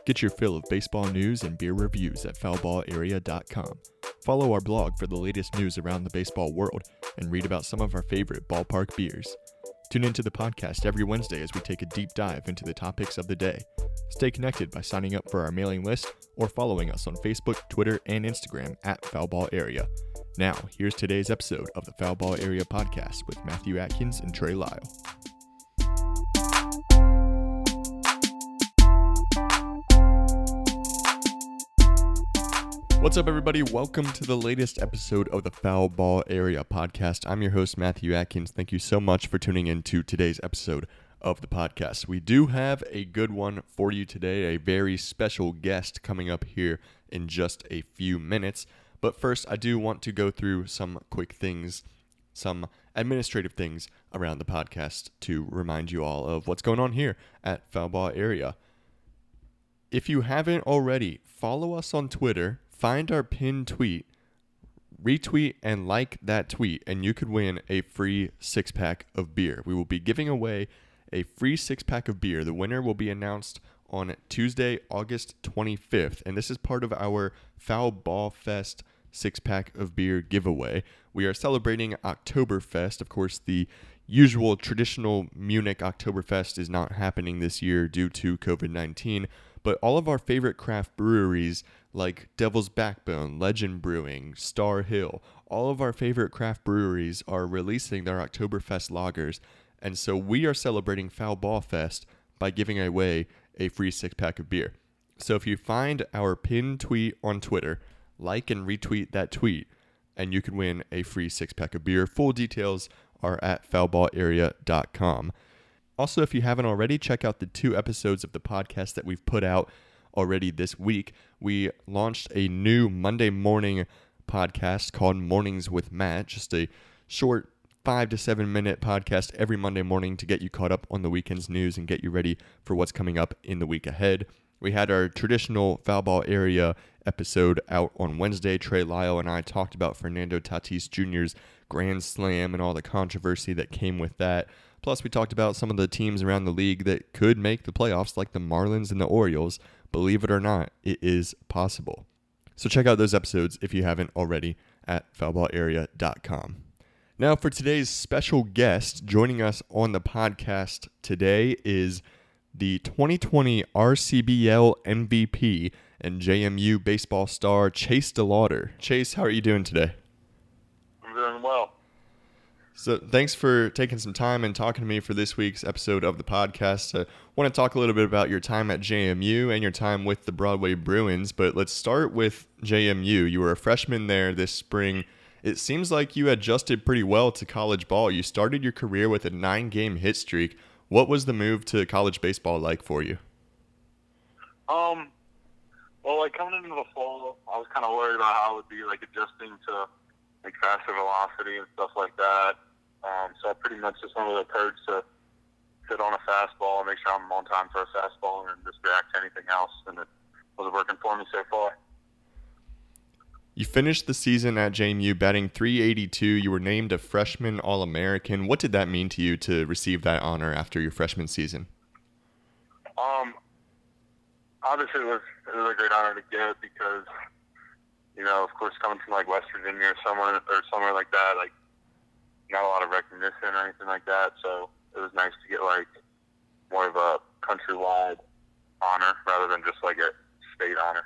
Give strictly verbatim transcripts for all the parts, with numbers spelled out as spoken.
Get your fill of baseball news and beer reviews at foul ball area dot com. Follow our blog for the latest news around the baseball world and read about some of our favorite ballpark beers. Tune into the podcast every Wednesday as we take a deep dive into the topics of the day. Stay connected by signing up for our mailing list or following us on Facebook, Twitter, and Instagram at Foul Ball Area. Now, here's today's episode of the Foul Ball Area podcast with Matthew Atkins and Trey Lyle. What's up, everybody? Welcome to the latest episode of the Foul Ball Area podcast. I'm your host, Matthew Atkins. Thank you so much for tuning in to today's episode of the podcast. We do have a good one for you today, a very special guest coming up here in just a few minutes. But first, I do want to go through some quick things, some administrative things around the podcast to remind you all of what's going on here at Foul Ball Area. If you haven't already, follow us on Twitter. Find our pinned tweet, retweet, and like that tweet, and you could win a free six-pack of beer. We will be giving away a free six-pack of beer. The winner will be announced on Tuesday, August twenty-fifth, and this is part of our Foul Ball Fest six-pack of beer giveaway. We are celebrating Oktoberfest. Of course, the usual traditional Munich Oktoberfest is not happening this year due to covid nineteen, but all of our favorite craft breweries like Devil's Backbone, Legend Brewing, Star Hill, all of our favorite craft breweries are releasing their Oktoberfest lagers, and so we are celebrating Foul Ball Fest by giving away a free six-pack of beer. So if you find our pinned tweet on Twitter, like and retweet that tweet, and you can win a free six-pack of beer. Full details are at foul ball area dot com. Also, if you haven't already, check out the two episodes of the podcast that we've put out already this week. We launched a new Monday morning podcast called Mornings with Matt, just a short five to seven minute podcast every Monday morning to get you caught up on the weekend's news and get you ready for what's coming up in the week ahead. We had our traditional Foul Ball Area episode out on Wednesday. Trey Lyle and I talked about Fernando Tatis Junior's Grand Slam and all the controversy that came with that. Plus, we talked about some of the teams around the league that could make the playoffs, like the Marlins and the Orioles. Believe it or not, it is possible. So check out those episodes if you haven't already at foul ball area dot com. Now, for today's special guest, joining us on the podcast today is the twenty twenty R C B L M V P and J M U baseball star Chase DeLauder. Chase, how are you doing today? I'm doing well. So thanks for taking some time and talking to me for this week's episode of the podcast. I want to talk a little bit about your time at J M U and your time with the Broadway Bruins, but let's start with J M U. You were a freshman there this spring. It seems like you adjusted pretty well to college ball. You started your career with a nine-game hit streak. What was the move to college baseball like for you? Um, well, like coming into the fall, I was kind of worried about how it would be like adjusting to like faster velocity and stuff like that. Um, so I pretty much just went with a approach to sit on a fastball and make sure I'm on time for a fastball and just react to anything else. And it was working for me so far. You finished the season at J M U batting three eighty-two. You were named a freshman All-American. What did that mean to you to receive that honor after your freshman season? Um, obviously, it was, it was a great honor to get because, you know, of course, coming from like West Virginia or somewhere or somewhere like that, like not a lot of recognition or anything like that. So it was nice to get like more of a countrywide honor rather than just like a state honor.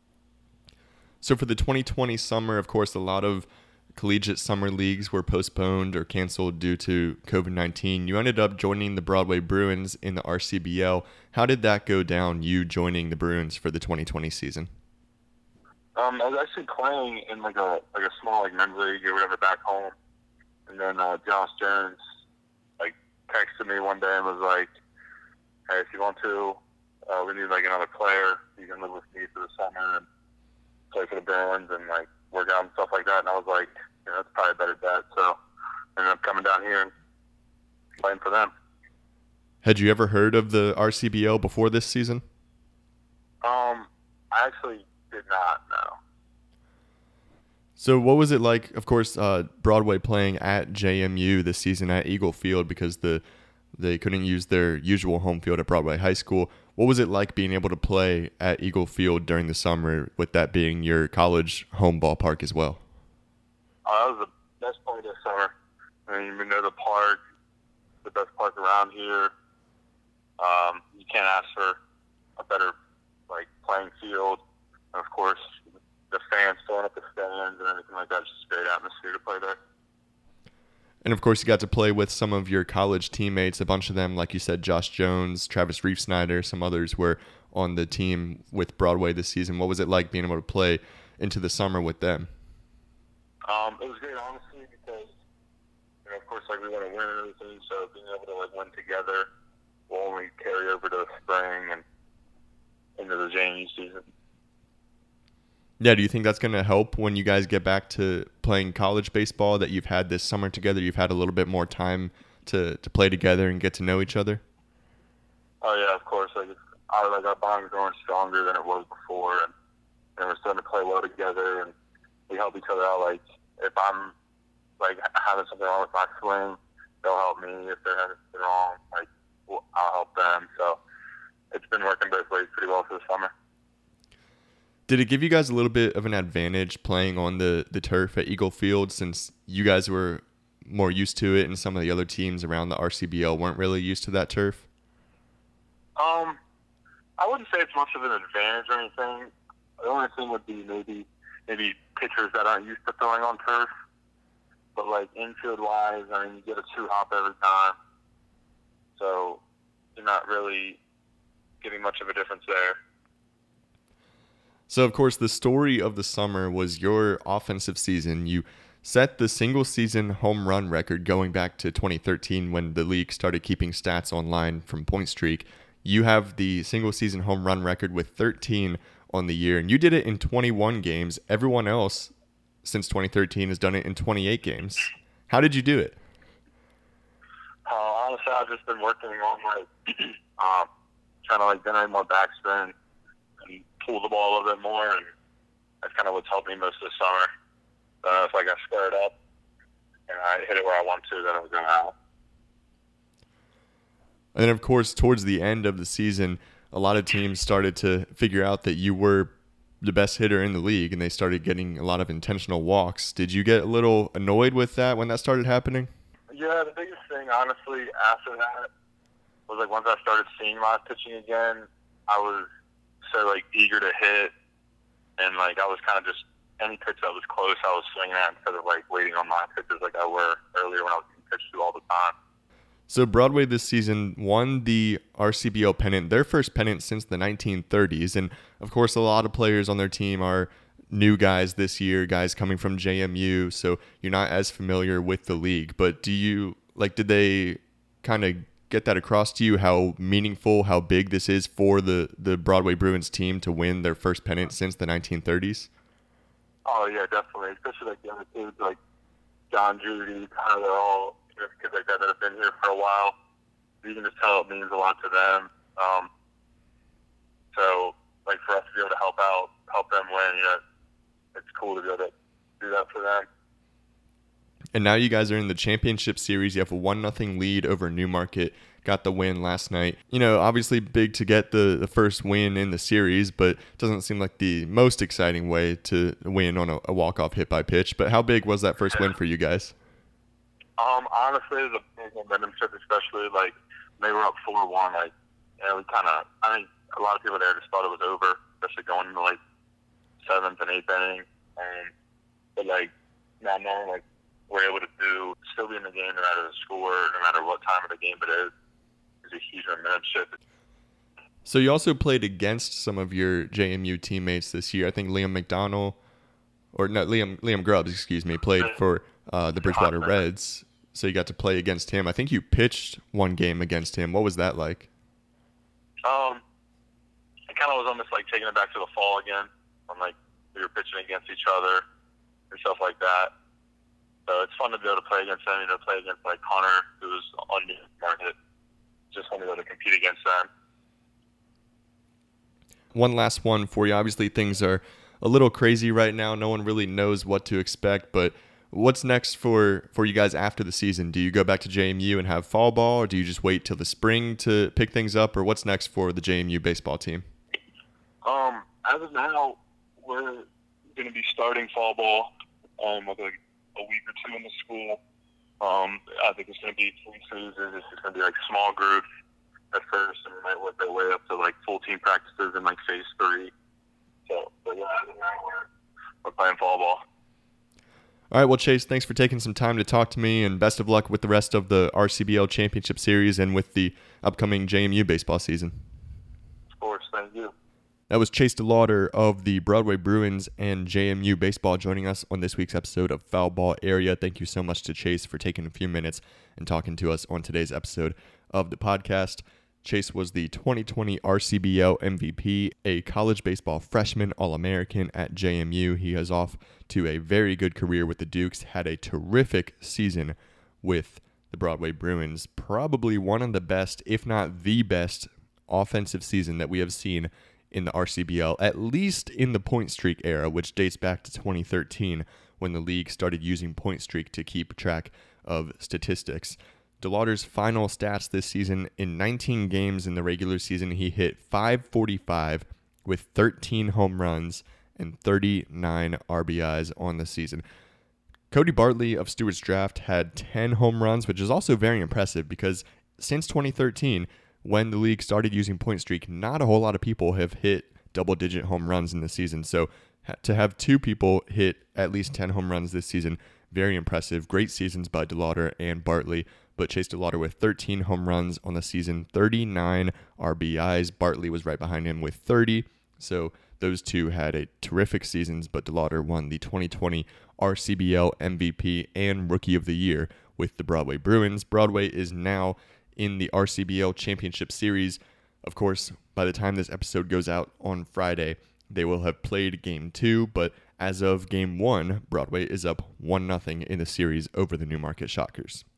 So for the twenty twenty summer, of course, a lot of collegiate summer leagues were postponed or canceled due to covid nineteen. You ended up joining the Broadway Bruins in the R C B L. How did that go down, you joining the Bruins for the twenty twenty season? Um, I was actually playing in like a like a small like men's league or whatever back home, and then uh, Josh Jones like texted me one day and was like, "Hey, if you want to, uh, we need like another player. You can live with me for the summer and play for the Bruins and like work out and stuff like that." And I was like, you know, that's probably a better bet. So I ended up coming down here and playing for them. Had you ever heard of the R C B L before this season? Um, I actually did not know. So what was it like, of course, uh, Broadway playing at J M U this season at Eagle Field because the they couldn't use their usual home field at Broadway High School. what was it like being able to play at Eagle Field during the summer, with that being your college home ballpark as well? Oh, that was the best part of the summer. I mean, we know the park, the best park around here. Um, you can't ask for a better like playing field. And of course, the fans filling up the stands and everything like that. It's just a great atmosphere to play there. And of course, you got to play with some of your college teammates, a bunch of them, like you said, Josh Jones, Travis Reef-Snyder, some others were on the team with Broadway this season. What was it like being able to play into the summer with them? Um, it was great, honestly, because, you know, of course, like, we want to win and everything, so being able to, like, win together will only carry over to the spring and into the J M U season. Yeah, do you think that's going to help when you guys get back to playing college baseball, that you've had this summer together, you've had a little bit more time to, to play together and get to know each other? Oh, yeah, of course. Like, it's, our, like our bond is growing stronger than it was before, and, and we're starting to play well together, and we help each other out. Like, if I'm, like, having something wrong with my swing, they'll help me. If they're having something wrong, like, well, I'll help them. So it's been working both ways pretty well for the summer. Did it give you guys a little bit of an advantage playing on the, the turf at Eagle Field, since you guys were more used to it and some of the other teams around the R C B L weren't really used to that turf? Um, I wouldn't say it's much of an advantage or anything. The only thing would be maybe maybe pitchers that aren't used to throwing on turf. But, like, infield-wise, I mean, you get a two-hop every time. So you're not really getting much of a difference there. So, of course, the story of the summer was your offensive season. You set the single-season home run record going back to twenty thirteen, when the league started keeping stats online from Point Streak. You have the single-season home run record with thirteen on the year, and you did it in twenty-one games. Everyone else since twenty thirteen has done it in twenty-eight games. How did you do it? Uh, honestly, I've just been working on, like, um, trying to, like, generate more backspin and pull the ball a little bit more, and that's kind of what's helped me most of the summer. So if like I square it up and I hit it where I want to, then it'll go out. And then, of course, towards the end of the season, a lot of teams started to figure out that you were the best hitter in the league, and they started getting a lot of intentional walks. Did you get a little annoyed with that when that started happening? Yeah, the biggest thing, honestly, after that was, like, once I started seeing live pitching again, I was so, like, eager to hit, and, like, I was kind of just, any pitch that was close, I was swinging at instead of, like, waiting on my pitches like I were earlier when I was getting pitched to all the time. So Broadway this season won the R C B L pennant, their first pennant since the nineteen thirties, and, of course, a lot of players on their team are new guys this year, guys coming from J M U, so you're not as familiar with the league. But do you, like, did they kind of get that across to you, how meaningful, how big this is for the, the Broadway Bruins team to win their first pennant since the nineteen thirties? Oh, yeah, definitely. Especially, like, the other kids, like John Judy, kind of, they're all kids like that that have been here for a while. You can just tell it means a lot to them. Um, so, like, for us to be able to help out, help them win, you know, it's cool to be able to do that for them. And now you guys are in the championship series. You have a one nothing lead over Newmarket. Got the win last night. You know, obviously big to get the, the first win in the series, but it doesn't seem like the most exciting way to win on a, a walk-off hit by pitch. But how big was that first win for you guys? Um, honestly, it was a big momentum shift, especially, like, they were up four one, like, and we kind of, I think a lot of people there just thought it was over, especially going into, like, seventh and eighth inning. And, but, like, now knowing, like, we're able to do, still be in the game no matter the score, no matter what time of the game it is, is a huge momentum shift. So you also played against some of your J M U teammates this year. I think Liam McDonald, or no, Liam Liam Grubbs, excuse me, played for uh, the Bridgewater Reds. So you got to play against him. I think you pitched one game against him. What was that like? Um, it kind of was almost like taking it back to the fall again. I'm like, we were pitching against each other and stuff like that. So it's fun to be able to play against them, you know, play against, like, Connor, who was on the market. Just fun to be able to compete against them. One last one for you. Obviously, things are a little crazy right now. No one really knows what to expect, but What's next for, for you guys after the season? Do you go back to J M U and have fall ball, or do you just wait till the spring to pick things up, or what's next for the J M U baseball team? Um, as of now, we're going to be starting fall ball um, with like a week or two in the school. Um, I think it's going to be three phases. It's just going to be like small groups at first, and we might work their way up to like full team practices in like phase three. So, but yeah, as of now, we're, we're playing fall ball. All right, well, Chase, thanks for taking some time to talk to me, and best of luck with the rest of the R C B L Championship Series and with the upcoming J M U baseball season. Of course, thank you. That was Chase DeLauder of the Broadway Bruins and J M U Baseball joining us on this week's episode of Foul Ball Area. Thank you so much to Chase for taking a few minutes and talking to us on today's episode of the podcast. Chase was the twenty twenty R C B L M V P, a college baseball freshman All-American at J M U. He is off to a very good career with the Dukes, had a terrific season with the Broadway Bruins, probably one of the best, if not the best, offensive season that we have seen in the R C B L, at least in the point streak era, which dates back to twenty thirteen when the league started using point streak to keep track of statistics. DeLauder's final stats this season: in nineteen games in the regular season, he hit five forty-five with thirteen home runs and thirty-nine R B Is on the season. Cody Bartley of Stewart's Draft had ten home runs, which is also very impressive because since twenty thirteen, when the league started using point streak, not a whole lot of people have hit double-digit home runs in the season. So to have two people hit at least ten home runs this season, very impressive. Great seasons by DeLauder and Bartley, but Chase DeLauder with thirteen home runs on the season, thirty-nine R B Is. Bartley was right behind him with thirty. So those two had a terrific seasons, but DeLauder won the twenty twenty R C B L M V P and Rookie of the Year with the Broadway Bruins. Broadway is now in the R C B L Championship Series. Of course, by the time this episode goes out on Friday, they will have played Game two, but as of Game one, Broadway is up one nothing in the series over the Newmarket Shockers.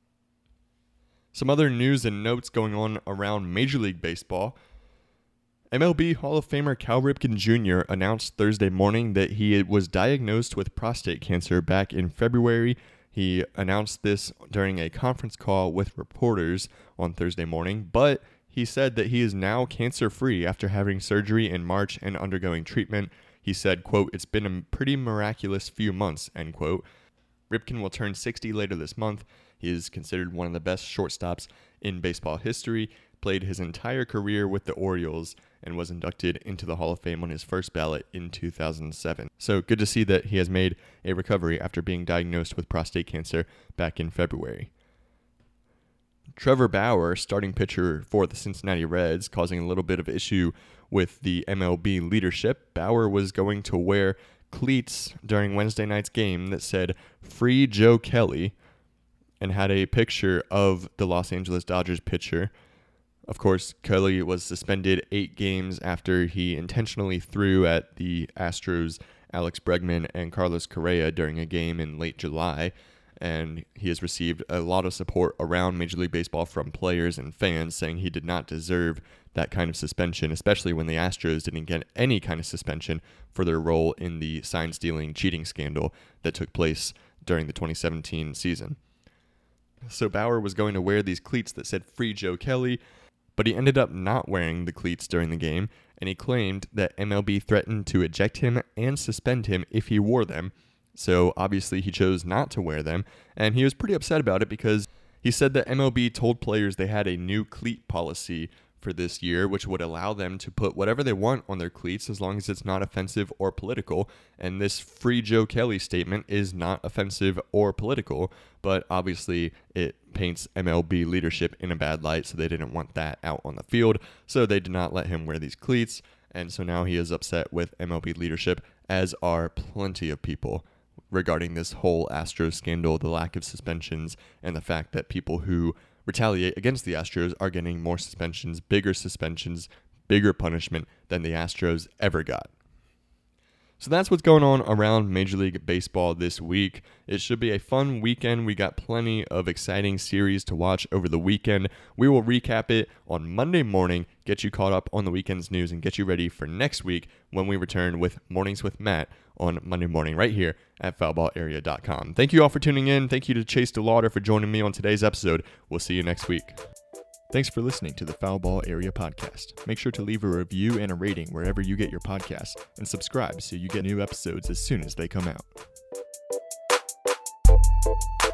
Some other news and notes going on around Major League Baseball. M L B Hall of Famer Cal Ripken Junior announced Thursday morning that he was diagnosed with prostate cancer back in February. He announced this during a conference call with reporters on Thursday morning, but he said that he is now cancer-free after having surgery in March and undergoing treatment. He said, quote, "It's been a pretty miraculous few months," end quote. Ripken will turn sixty later this month. He is considered one of the best shortstops in baseball history, played his entire career with the Orioles, and was inducted into the Hall of Fame on his first ballot in two thousand seven. So good to see that he has made a recovery after being diagnosed with prostate cancer back in February. Trevor Bauer, starting pitcher for the Cincinnati Reds, causing a little bit of issue with the M L B leadership. Bauer was going to wear cleats during Wednesday night's game that said "Free Joe Kelly" and had a picture of the Los Angeles Dodgers pitcher. Of course, Kelly was suspended eight games after he intentionally threw at the Astros' Alex Bregman and Carlos Correa during a game in late July, and he has received a lot of support around Major League Baseball from players and fans saying he did not deserve that kind of suspension, especially when the Astros didn't get any kind of suspension for their role in the sign-stealing cheating scandal that took place during the twenty seventeen season. So Bauer was going to wear these cleats that said "Free Joe Kelly," but he ended up not wearing the cleats during the game, and he claimed that M L B threatened to eject him and suspend him if he wore them. So obviously he chose not to wear them, and he was pretty upset about it because he said that M L B told players they had a new cleat policy for this year, which would allow them to put whatever they want on their cleats as long as it's not offensive or political. And this "Free Joe Kelly" statement is not offensive or political, but obviously it paints M L B leadership in a bad light, so they didn't want that out on the field, so they did not let him wear these cleats. And so now he is upset with M L B leadership, as are plenty of people, regarding this whole Astros scandal, the lack of suspensions, and the fact that people who retaliate against the Astros are getting more suspensions, bigger suspensions, bigger punishment than the Astros ever got. So that's what's going on around Major League Baseball this week. It should be a fun weekend. We got plenty of exciting series to watch over the weekend. We will recap it on Monday morning, get you caught up on the weekend's news, and get you ready for next week when we return with Mornings with Matt on Monday morning right here at foul ball area dot com. Thank you all for tuning in. Thank you to Chase DeLauder for joining me on today's episode. We'll see you next week. Thanks for listening to the Foul Ball Area Podcast. Make sure to leave a review and a rating wherever you get your podcasts, and subscribe so you get new episodes as soon as they come out.